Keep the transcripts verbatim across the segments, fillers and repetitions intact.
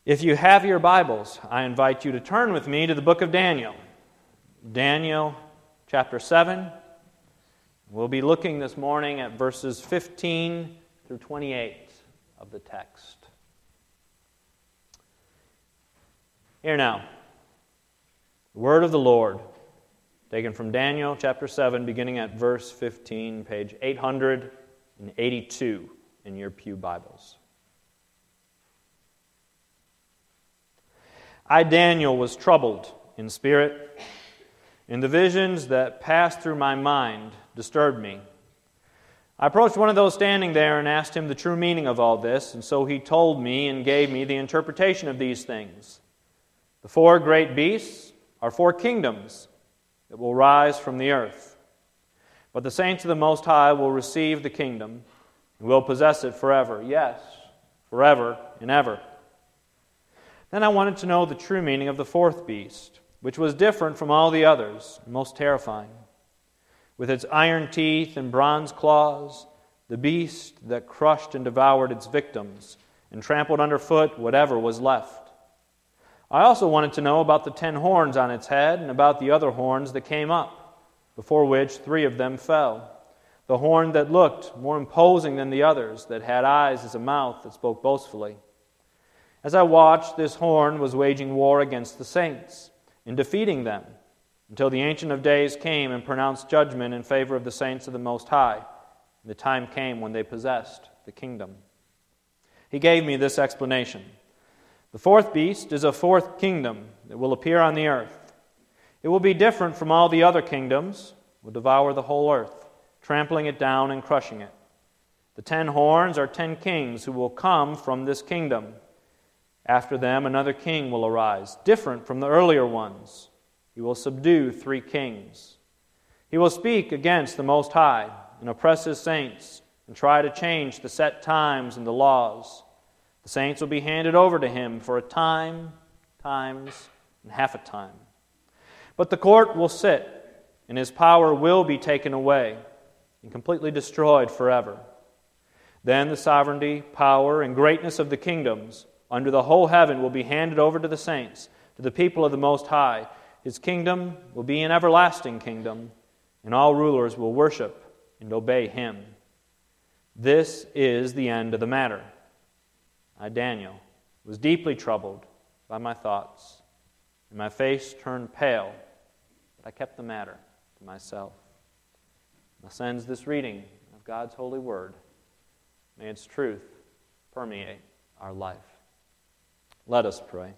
If you have your Bibles, I invite you to turn with me to the book of Daniel. Daniel chapter seven. We'll be looking this morning at verses fifteen through twenty-eight of the text. Hear now the word of the Lord, taken from Daniel chapter seven, beginning at verse fifteen, page eight hundred eighty-two in your pew Bibles. I, Daniel, was troubled in spirit, and the visions that passed through my mind disturbed me. I approached one of those standing there and asked him the true meaning of all this, and so he told me and gave me the interpretation of these things. The four great beasts are four kingdoms that will rise from the earth. But the saints of the Most High will receive the kingdom and will possess it forever. Yes, forever and ever. Then I wanted to know the true meaning of the fourth beast, which was different from all the others, and most terrifying. With its iron teeth and bronze claws, the beast that crushed and devoured its victims and trampled underfoot whatever was left. I also wanted to know about the ten horns on its head and about the other horns that came up, before which three of them fell. The horn that looked more imposing than the others, that had eyes as a mouth that spoke boastfully. As I watched, this horn was waging war against the saints and defeating them until the Ancient of Days came and pronounced judgment in favor of the saints of the Most High. And the time came when they possessed the kingdom. He gave me this explanation. The fourth beast is a fourth kingdom that will appear on the earth. It will be different from all the other kingdoms, will devour the whole earth, trampling it down and crushing it. The ten horns are ten kings who will come from this kingdom. After them, another king will arise, different from the earlier ones. He will subdue three kings. He will speak against the Most High and oppress his saints and try to change the set times and the laws. The saints will be handed over to him for a time, times, and half a time. But the court will sit, and his power will be taken away and completely destroyed forever. Then the sovereignty, power, and greatness of the kingdoms under the whole heaven will be handed over to the saints, to the people of the Most High. His kingdom will be an everlasting kingdom, and all rulers will worship and obey him. This is the end of the matter. I, Daniel, was deeply troubled by my thoughts, and my face turned pale, but I kept the matter to myself. Thus ends this reading of God's holy word. May its truth permeate our life. Let us pray.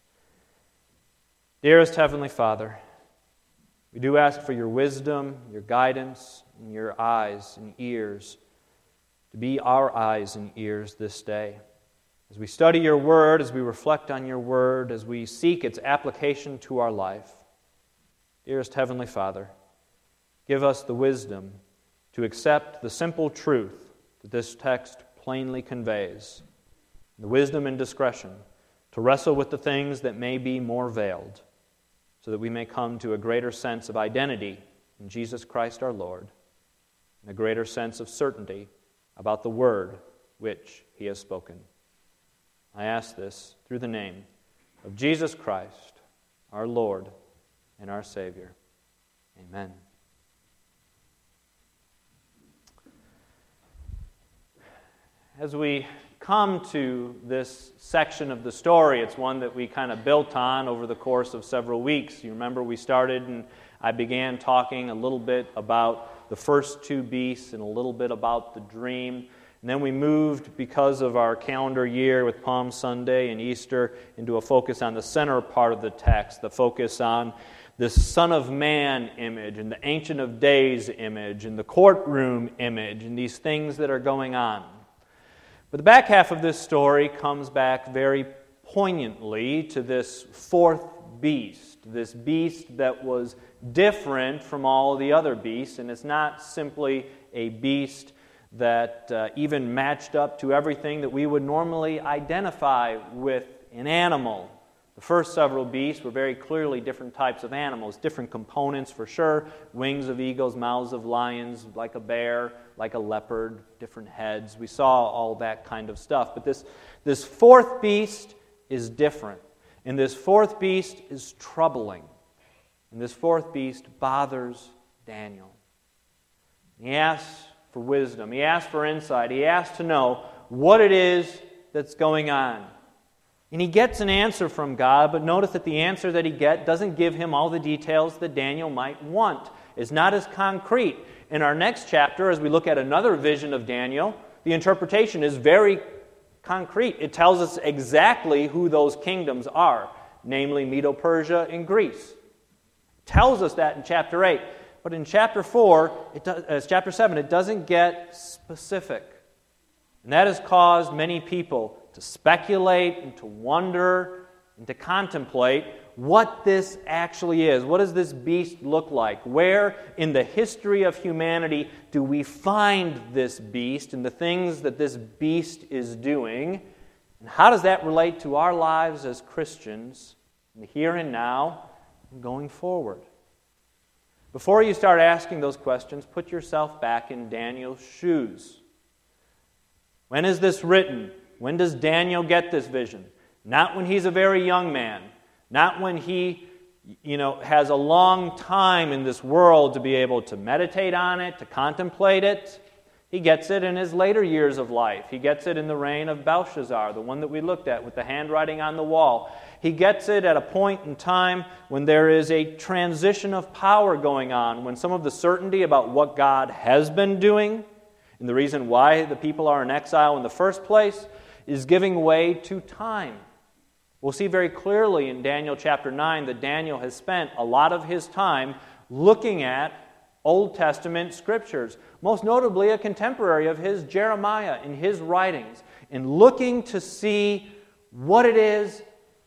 Dearest Heavenly Father, we do ask for your wisdom, your guidance, and your eyes and ears to be our eyes and ears this day. As we study your word, as we reflect on your word, as we seek its application to our life, dearest Heavenly Father, give us the wisdom to accept the simple truth that this text plainly conveys, the wisdom and discretion to wrestle with the things that may be more veiled, so that we may come to a greater sense of identity in Jesus Christ our Lord, and a greater sense of certainty about the word which he has spoken. I ask this through the name of Jesus Christ, our Lord and our Savior. Amen. As we come to this section of the story, it's one that we kind of built on over the course of several weeks. You remember we started and I began talking a little bit about the first two beasts and a little bit about the dream. And then we moved, because of our calendar year with Palm Sunday and Easter, into a focus on the center part of the text, the focus on this Son of Man image and the Ancient of Days image and the courtroom image and these things that are going on. But the back half of this story comes back very poignantly to this fourth beast, this beast that was different from all the other beasts, and it's not simply a beast that uh, even matched up to everything that we would normally identify with an animal. The first several beasts were very clearly different types of animals, different components for sure, wings of eagles, mouths of lions, like a bear, like a leopard, different heads. We saw all that kind of stuff. But this, this fourth beast is different. And this fourth beast is troubling. And this fourth beast bothers Daniel. He asks for wisdom. He asks for insight. He asks to know what it is that's going on. And he gets an answer from God, but notice that the answer that he gets doesn't give him all the details that Daniel might want. It's not as concrete. In our next chapter, as we look at another vision of Daniel, the interpretation is very concrete. It tells us exactly who those kingdoms are, namely Medo-Persia and Greece. It tells us that in chapter eight. But in chapter four, it does, uh, chapter seven, it doesn't get specific. And that has caused many people to speculate and to wonder and to contemplate what this actually is. What does this beast look like? Where in the history of humanity do we find this beast and the things that this beast is doing? And how does that relate to our lives as Christians in the here and now and going forward? Before you start asking those questions, put yourself back in Daniel's shoes. When is this written? When does Daniel get this vision? Not when he's a very young man. Not when he, you know, has a long time in this world to be able to meditate on it, to contemplate it. He gets it in his later years of life. He gets it in the reign of Belshazzar, the one that we looked at with the handwriting on the wall. He gets it at a point in time when there is a transition of power going on, when some of the certainty about what God has been doing and the reason why the people are in exile in the first place is giving way to time. We'll see very clearly in Daniel chapter nine that Daniel has spent a lot of his time looking at Old Testament scriptures, most notably a contemporary of his, Jeremiah, in his writings, and looking to see what it is,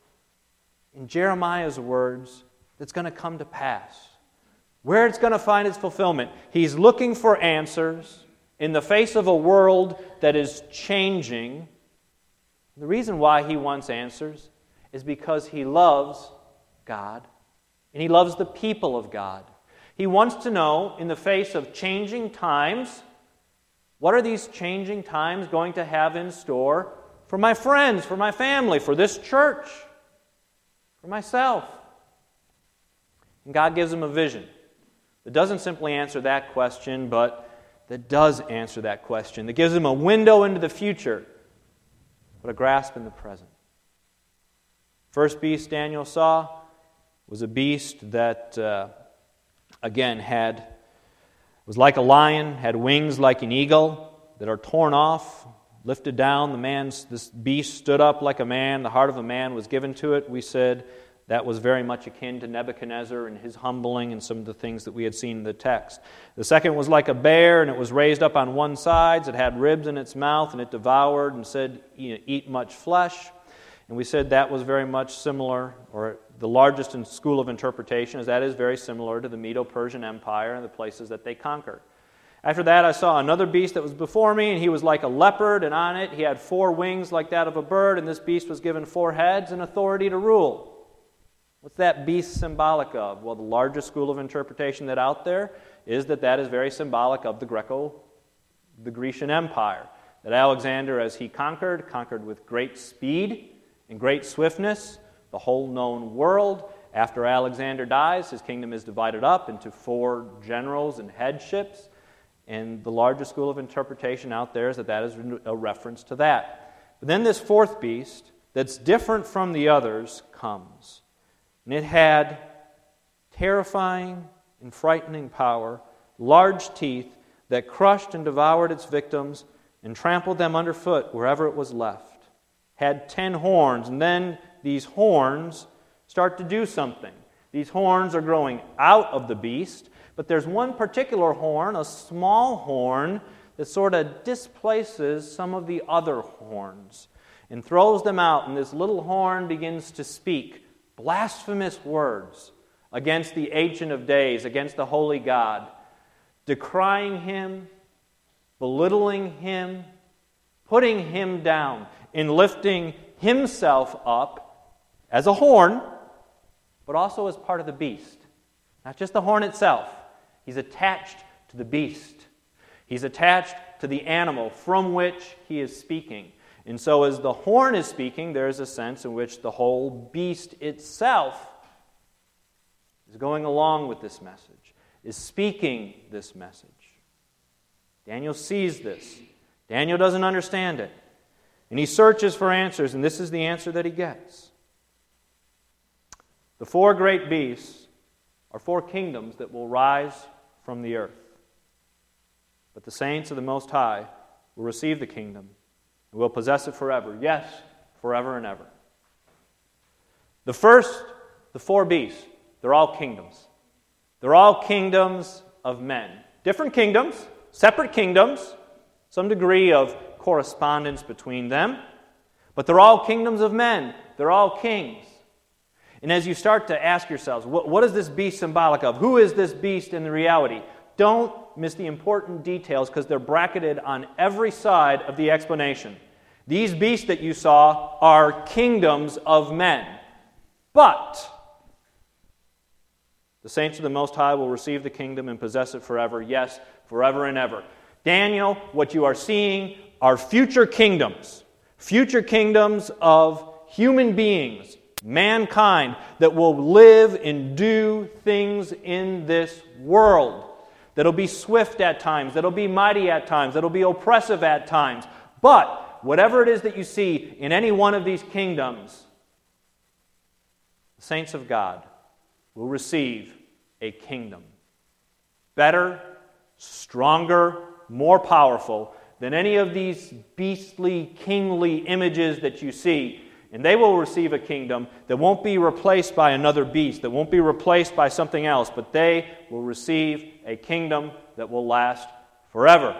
in Jeremiah's words, that's going to come to pass, where it's going to find its fulfillment. He's looking for answers in the face of a world that is changing. The reason why he wants answers is because he loves God, and he loves the people of God. He wants to know, in the face of changing times, what are these changing times going to have in store for my friends, for my family, for this church, for myself? And God gives him a vision that doesn't simply answer that question, but that does answer that question, that gives him a window into the future, but a grasp in the present. First beast Daniel saw was a beast that, uh, again, had was like a lion, had wings like an eagle that are torn off, lifted down. The man's this beast stood up like a man. The heart of a man was given to it. We said that was very much akin to Nebuchadnezzar and his humbling and some of the things that we had seen in the text. The second was like a bear, and it was raised up on one side. It had ribs in its mouth, and it devoured and said, "Eat much flesh." And we said that was very much similar, or the largest in school of interpretation is that is very similar to the Medo-Persian Empire and the places that they conquered. After that, I saw another beast that was before me, and he was like a leopard, and on it he had four wings like that of a bird, and this beast was given four heads and authority to rule. What's that beast symbolic of? Well, the largest school of interpretation that out there is that that is very symbolic of the Greco, the Grecian Empire. That Alexander, as he conquered, conquered with great speed and great swiftness the whole known world. After Alexander dies, his kingdom is divided up into four generals and headships, and the largest school of interpretation out there is that that is a reference to that. But then this fourth beast, that's different from the others, comes. And it had terrifying and frightening power, large teeth that crushed and devoured its victims and trampled them underfoot wherever it was left. Had ten horns, and then these horns start to do something. These horns are growing out of the beast, but there's one particular horn, a small horn, that sort of displaces some of the other horns and throws them out, and this little horn begins to speak blasphemous words against the Ancient of Days, against the Holy God, decrying Him, belittling Him, putting Him down, and lifting Himself up as a horn, but also as part of the beast. Not just the horn itself. He's attached to the beast. He's attached to the animal from which he is speaking. And so as the horn is speaking, there is a sense in which the whole beast itself is going along with this message, is speaking this message. Daniel sees this. Daniel doesn't understand it. And he searches for answers, and this is the answer that he gets. The four great beasts are four kingdoms that will rise from the earth. But the saints of the Most High will receive the kingdom and will possess it forever. Yes, forever and ever. The first, the four beasts, they're all kingdoms. They're all kingdoms of men. Different kingdoms, separate kingdoms, some degree of correspondence between them, but they're all kingdoms of men. They're all kings. And as you start to ask yourselves, what, what is this beast symbolic of? Who is this beast in the reality? Don't miss the important details because they're bracketed on every side of the explanation. These beasts that you saw are kingdoms of men. But the saints of the Most High will receive the kingdom and possess it forever. Yes, forever and ever. Daniel, what you are seeing are future kingdoms. Future kingdoms of human beings, mankind, that will live and do things in this world. That'll be swift at times, that'll be mighty at times, that'll be oppressive at times. But whatever it is that you see in any one of these kingdoms, the saints of God will receive a kingdom. Better, stronger, more powerful than any of these beastly, kingly images that you see. And they will receive a kingdom that won't be replaced by another beast, that won't be replaced by something else, but they will receive a kingdom that will last forever.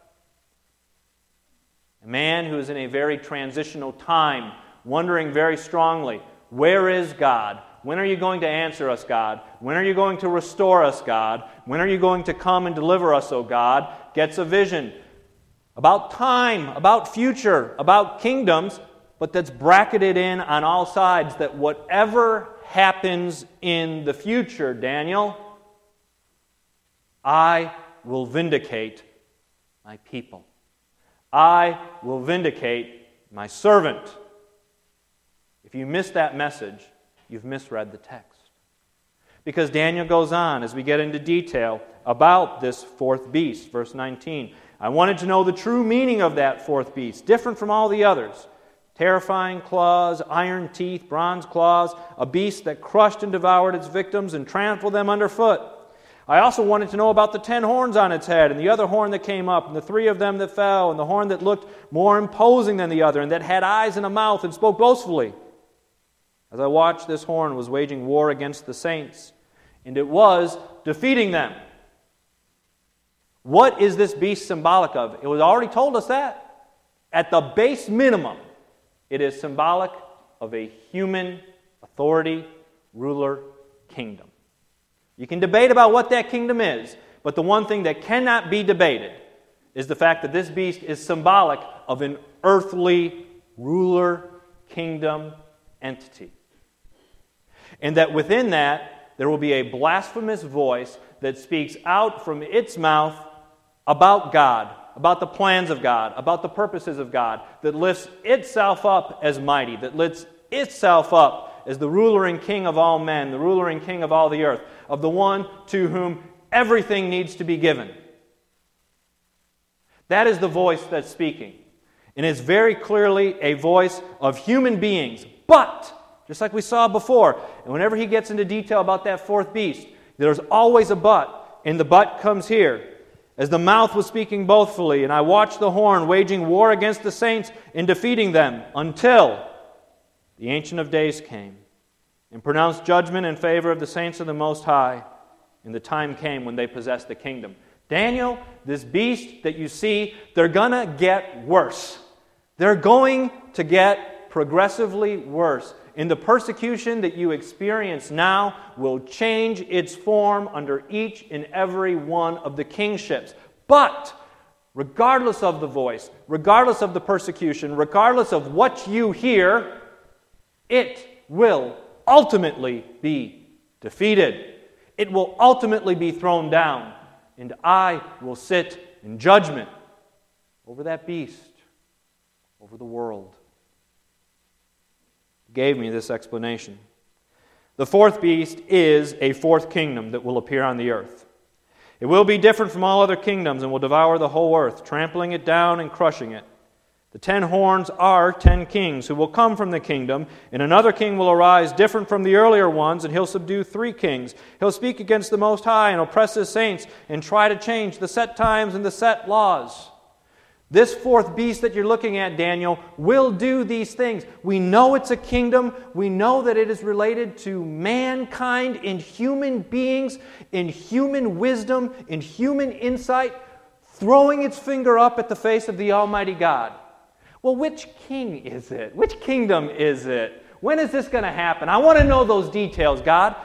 A man who is in a very transitional time, wondering very strongly, where is God? When are you going to answer us, God? When are you going to restore us, God? When are you going to come and deliver us, O God? Gets a vision about time, about future, about kingdoms, but that's bracketed in on all sides that whatever happens in the future, Daniel, I will vindicate my people. I will vindicate my servant. If you miss that message, you've misread the text. Because Daniel goes on as we get into detail about this fourth beast, verse nineteen. I wanted to know the true meaning of that fourth beast, different from all the others. Terrifying claws, iron teeth, bronze claws, a beast that crushed and devoured its victims and trampled them underfoot. I also wanted to know about the ten horns on its head, and the other horn that came up, and the three of them that fell, and the horn that looked more imposing than the other, and that had eyes and a mouth and spoke boastfully. As I watched, this horn was waging war against the saints, and it was defeating them. What is this beast symbolic of? It was already told us that. At the base minimum, it is symbolic of a human authority, ruler, kingdom. You can debate about what that kingdom is, but the one thing that cannot be debated is the fact that this beast is symbolic of an earthly ruler, kingdom, entity. And that within that, there will be a blasphemous voice that speaks out from its mouth about God, about the plans of God, about the purposes of God, that lifts itself up as mighty, that lifts itself up as the ruler and king of all men, the ruler and king of all the earth, of the one to whom everything needs to be given. That is the voice that's speaking. And it's very clearly a voice of human beings. But, just like we saw before, and whenever he gets into detail about that fourth beast, there's always a but, and the but comes here. As the mouth was speaking boastfully, and I watched the horn waging war against the saints and defeating them, until the Ancient of Days came and pronounced judgment in favor of the saints of the Most High, and the time came when they possessed the kingdom. Daniel, this beast that you see, they're going to get worse. They're going to get progressively worse. And the persecution that you experience now will change its form under each and every one of the kingships. But, regardless of the voice, regardless of the persecution, regardless of what you hear, it will ultimately be defeated. It will ultimately be thrown down. And I will sit in judgment over that beast, over the world. He gave me this explanation. The fourth beast is a fourth kingdom that will appear on the earth. It will be different from all other kingdoms and will devour the whole earth, trampling it down and crushing it. The ten horns are ten kings who will come from the kingdom, and another king will arise different from the earlier ones, and he'll subdue three kings. He'll speak against the Most High and oppress his saints and try to change the set times and the set laws. This fourth beast that you're looking at, Daniel, will do these things. We know it's a kingdom. We know that it is related to mankind in human beings, in human wisdom, in human insight, throwing its finger up at the face of the Almighty God. Well, which king is it? Which kingdom is it? When is this going to happen? I want to know those details, God.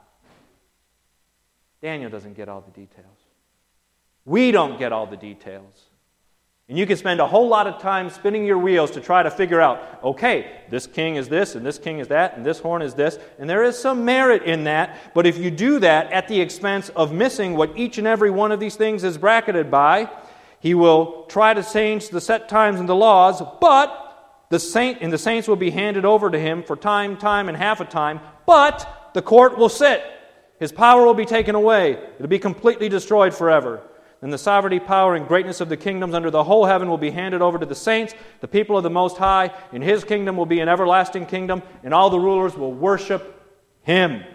Daniel doesn't get all the details. We don't get all the details. And you can spend a whole lot of time spinning your wheels to try to figure out, okay, this king is this, and this king is that, and this horn is this, and there is some merit in that, but if you do that at the expense of missing what each and every one of these things is bracketed by, he will try to change the set times and the laws, but the saint and the saints will be handed over to him for time, time, and half a time, but the court will sit. His power will be taken away. It will be completely destroyed forever. And the sovereignty, power, and greatness of the kingdoms under the whole heaven will be handed over to the saints, the people of the Most High, and His kingdom will be an everlasting kingdom, and all the rulers will worship Him.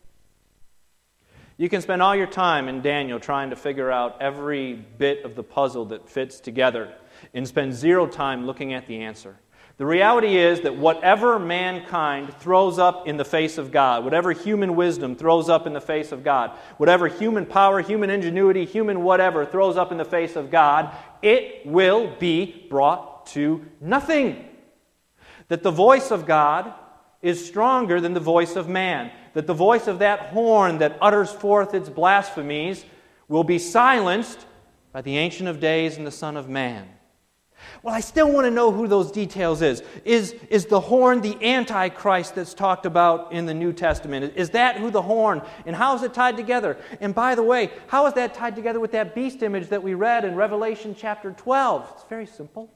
You can spend all your time in Daniel trying to figure out every bit of the puzzle that fits together, and spend zero time looking at the answer. The reality is that whatever mankind throws up in the face of God, whatever human wisdom throws up in the face of God, whatever human power, human ingenuity, human whatever throws up in the face of God, it will be brought to nothing. That the voice of God is stronger than the voice of man. That the voice of that horn that utters forth its blasphemies will be silenced by the Ancient of Days and the Son of Man. Well, I still want to know who those details is. Is, is the horn the Antichrist that's talked about in the New Testament? Is that who the horn? And how is it tied together? And by the way, how is that tied together with that beast image that we read in Revelation chapter twelve? It's very simple.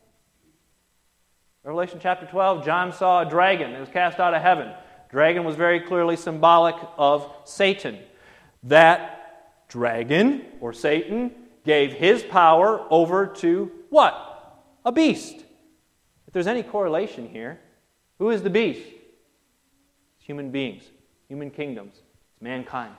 Revelation chapter twelve, John saw a dragon that was cast out of heaven. Dragon was very clearly symbolic of Satan. That dragon, or Satan, gave his power over to what? A beast. If there's any correlation here, who is the beast? It's human beings, human kingdoms. It's mankind.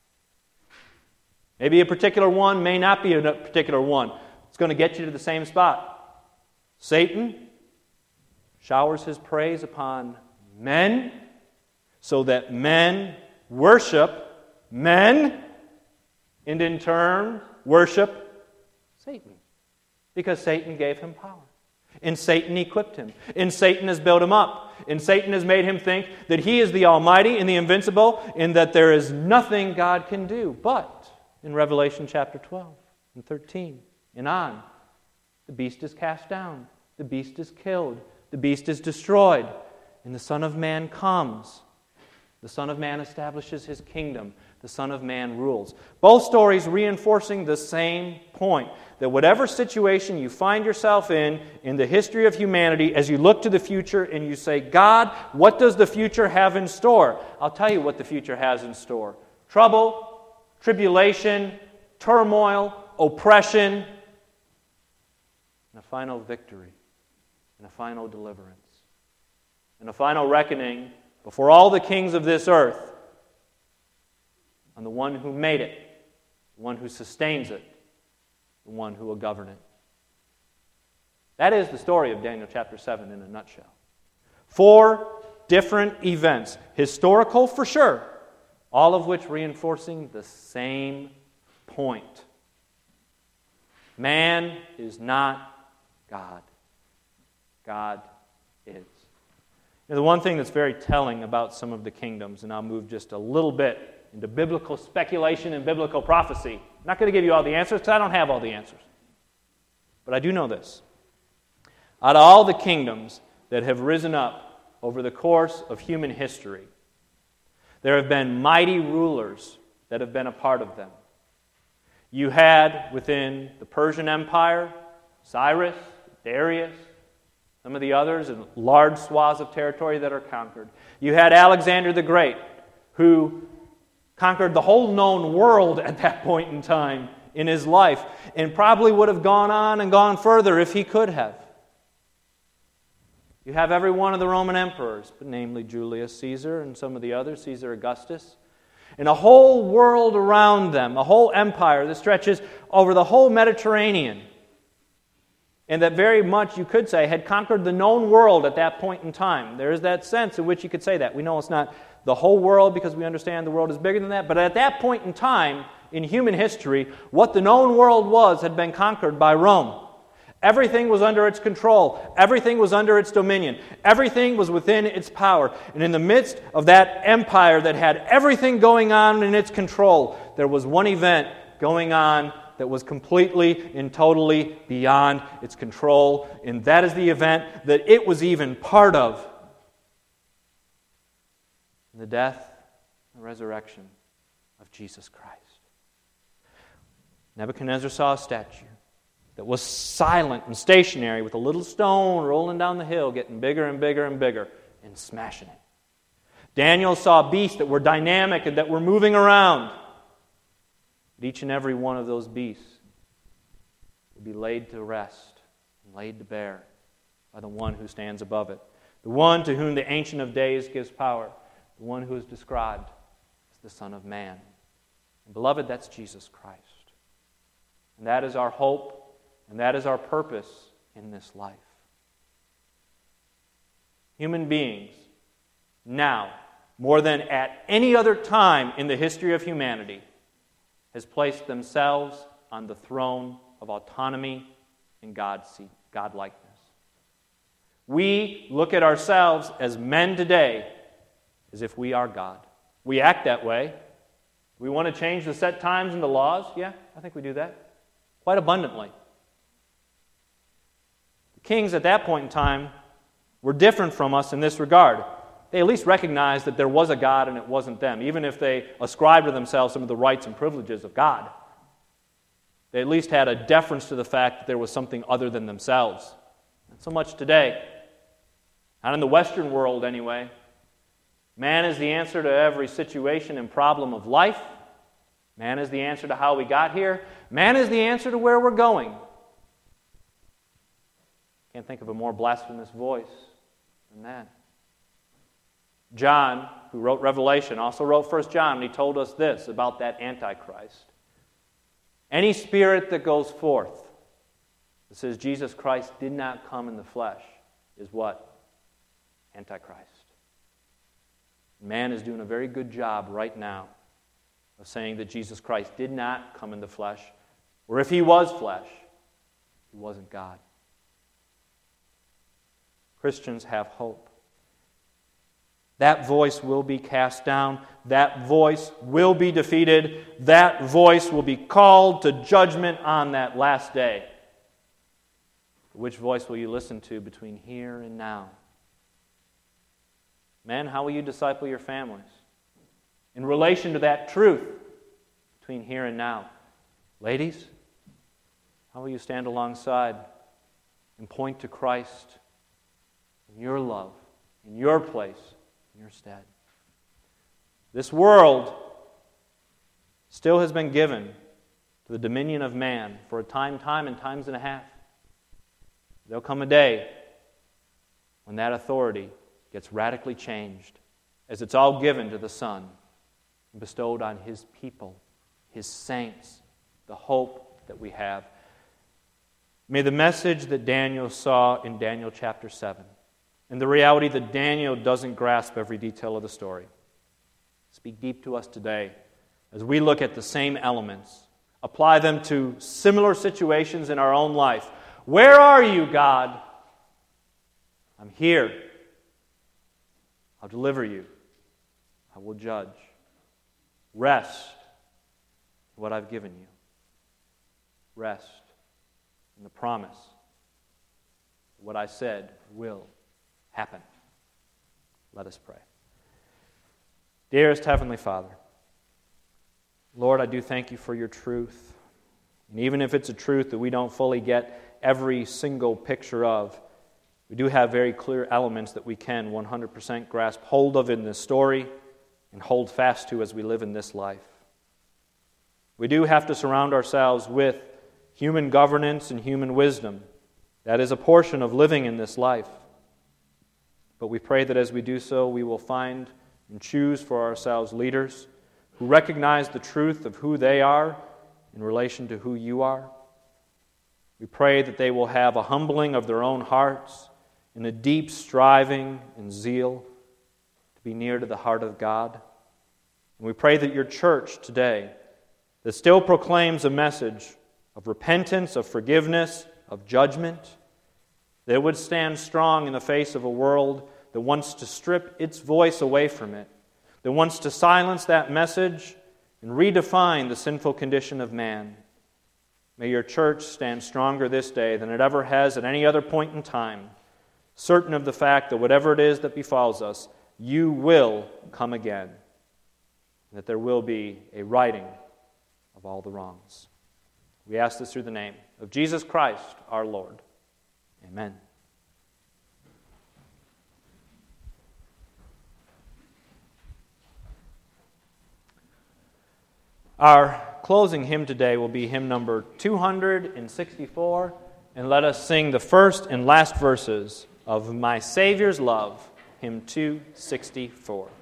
Maybe a particular one, may not be a particular one. It's going to get you to the same spot. Satan showers his praise upon men so that men worship men and in turn worship Satan. Because Satan gave him power. And Satan equipped him. And Satan has built him up. And Satan has made him think that he is the Almighty and the invincible and that there is nothing God can do. But in Revelation chapter twelve and thirteen and on, the beast is cast down. The beast is killed. The beast is destroyed. And the Son of Man comes. The Son of Man establishes His kingdom. The Son of Man rules. Both stories reinforcing the same point, that whatever situation you find yourself in, in the history of humanity, as you look to the future and you say, God, what does the future have in store? I'll tell you what the future has in store. Trouble, tribulation, turmoil, oppression, and a final victory, and a final deliverance, and a final reckoning before all the kings of this earth on the one who made it, the one who sustains it, the one who will govern it. That is the story of Daniel chapter seven in a nutshell. Four different events, historical for sure, all of which reinforcing the same point. Man is not God. God is. Now, the one thing that's very telling about some of the kingdoms, and I'll move just a little bit into biblical speculation and biblical prophecy. I'm not going to give you all the answers because I don't have all the answers. But I do know this. Out of all the kingdoms that have risen up over the course of human history, there have been mighty rulers that have been a part of them. You had within the Persian Empire, Cyrus, Darius, Some of the others in large swaths of territory that are conquered. You had Alexander the Great, who conquered the whole known world at that point in time in his life, and probably would have gone on and gone further if he could have. You have every one of the Roman emperors, but namely Julius Caesar and some of the others, Caesar Augustus, and a whole world around them, a whole empire that stretches over the whole Mediterranean, and that very much, you could say, had conquered the known world at that point in time. There is that sense in which you could say that. We know it's not the whole world because we understand the world is bigger than that, but at that point in time in human history, what the known world was had been conquered by Rome. Everything was under its control. Everything was under its dominion. Everything was within its power. And in the midst of that empire that had everything going on in its control, there was one event going on that was completely and totally beyond its control, and that is the event that it was even part of. The death and resurrection of Jesus Christ. Nebuchadnezzar saw a statue that was silent and stationary with a little stone rolling down the hill, getting bigger and bigger and bigger, and smashing it. Daniel saw beasts that were dynamic and that were moving around. But each and every one of those beasts would be laid to rest and laid to bear by the one who stands above it, the one to whom the Ancient of Days gives power, the one who is described as the Son of Man. And beloved, that's Jesus Christ. And that is our hope, and that is our purpose in this life. Human beings, now, more than at any other time in the history of humanity, has placed themselves on the throne of autonomy and God-likeness. We look at ourselves as men today as if we are God. We act that way. We want to change the set times and the laws. Yeah, I think we do that quite abundantly. The kings at that point in time were different from us in this regard. They at least recognized that there was a God and it wasn't them, even if they ascribed to themselves some of the rights and privileges of God. They at least had a deference to the fact that there was something other than themselves. Not so much today. Not in the Western world, anyway. Man is the answer to every situation and problem of life. Man is the answer to how we got here. Man is the answer to where we're going. Can't think of a more blasphemous voice than that. John, who wrote Revelation, also wrote First John, and he told us this about that Antichrist. Any spirit that goes forth that says Jesus Christ did not come in the flesh is what? Antichrist. Man is doing a very good job right now of saying that Jesus Christ did not come in the flesh, or if he was flesh, he wasn't God. Christians have hope. That voice will be cast down. That voice will be defeated. That voice will be called to judgment on that last day. Which voice will you listen to between here and now? Men, how will you disciple your families in relation to that truth between here and now? Ladies, how will you stand alongside and point to Christ in your love, in your place, in your stead? This world still has been given to the dominion of man for a time, time, and times and a half. There'll come a day when that authority gets radically changed as it's all given to the Son and bestowed on His people, His saints, the hope that we have. May the message that Daniel saw in Daniel chapter seven, and the reality that Daniel doesn't grasp every detail of the story, speak deep to us today as we look at the same elements, apply them to similar situations in our own life. Where are you, God? I'm here. I'll deliver you. I will judge. Rest in what I've given you. Rest in the promise. What I said will happen. Let us pray. Dearest Heavenly Father, Lord, I do thank you for your truth. And even if it's a truth that we don't fully get every single picture of, We do have very clear elements that we can one hundred percent grasp hold of in this story and hold fast to as we live in this life. We do have to surround ourselves with human governance and human wisdom. That is a portion of living in this life. But we pray that as we do so, we will find and choose for ourselves leaders who recognize the truth of who they are in relation to who you are. We pray that they will have a humbling of their own hearts and a deep striving and zeal to be near to the heart of God. And we pray that your church today, that still proclaims a message of repentance, of forgiveness, of judgment, that it would stand strong in the face of a world that wants to strip its voice away from it, that wants to silence that message and redefine the sinful condition of man. May your church stand stronger this day than it ever has at any other point in time, certain of the fact that whatever it is that befalls us, you will come again, and that there will be a righting of all the wrongs. We ask this through the name of Jesus Christ, our Lord. Amen. Our closing hymn today will be hymn number two hundred sixty-four, and let us sing the first and last verses of My Savior's Love, hymn two sixty-four.